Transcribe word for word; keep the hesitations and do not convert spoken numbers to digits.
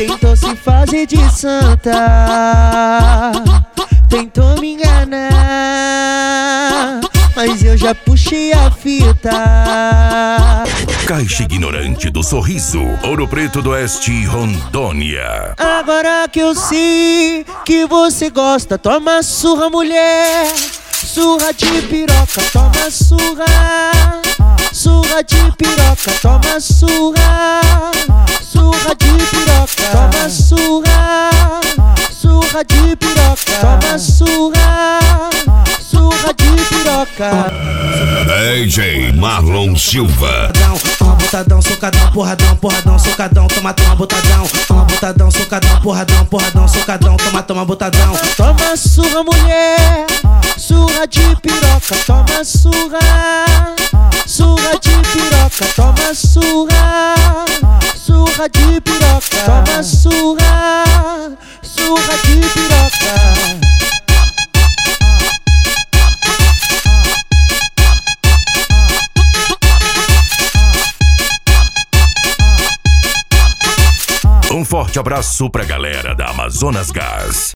tentou se fazer de santa, tentou me enganar, mas eu já puxei a fita. Caixa Ignorante do Sorriso, Ouro Preto do Oeste, Rondônia. Agora que eu sei que você gosta, toma surra, mulher. Surra de piroca, toma surra. Surra de piroca, toma surra. Surra de piroca, toma surra. Surra de piroca, toma surra. Surra de piroca. D J Marlon Silva. Toma botadão, socadão, porradão, porradão, socadão, toma, toma botadão. Toma botadão, socadão, porradão, porradão, socadão, toma, toma botadão. Toma surra, mulher. Surra de piroca, toma surra. Surra de piroca, toma surra. Surra de piroca, toma surra. Surra de piroca. Um forte abraço pra galera da Amazonas Gás.